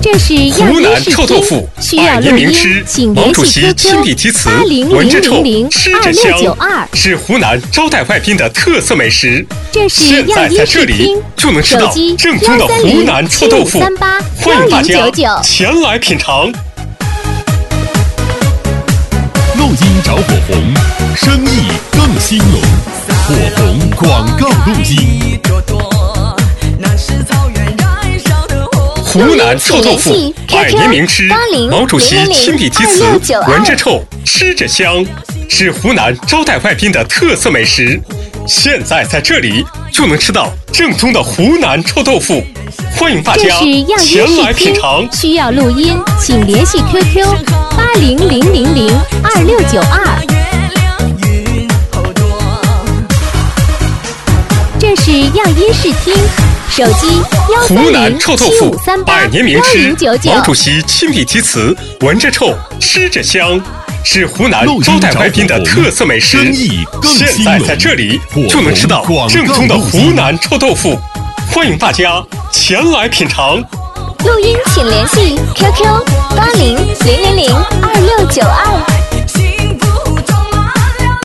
这是湖南臭豆腐， 需要录音，请联系 QQ 8000022992， 是湖南招待外宾的特色美食。 这是现在在这里就能吃到正宗的湖南臭豆腐，欢迎大家前来品尝。 录音找火红，生意更兴隆。火红广告录音。 湖南臭豆腐，100年名吃，毛主席亲笔题词，闻着臭，吃着香，是湖南招待外宾的特色美食。现在在这里就能吃到正宗的湖南臭豆腐，欢迎大家前来品尝。 需要录音，请联系 QQ8000022692。这是样音视听，手机湖南臭豆腐 1307538， 年名吃，毛主席亲笔题词，闻着臭，吃着香，是湖南招待外宾的特色美食。现在在这里就能吃到正宗的湖南臭豆腐，欢迎大家前来品尝。 录音请联系 QQ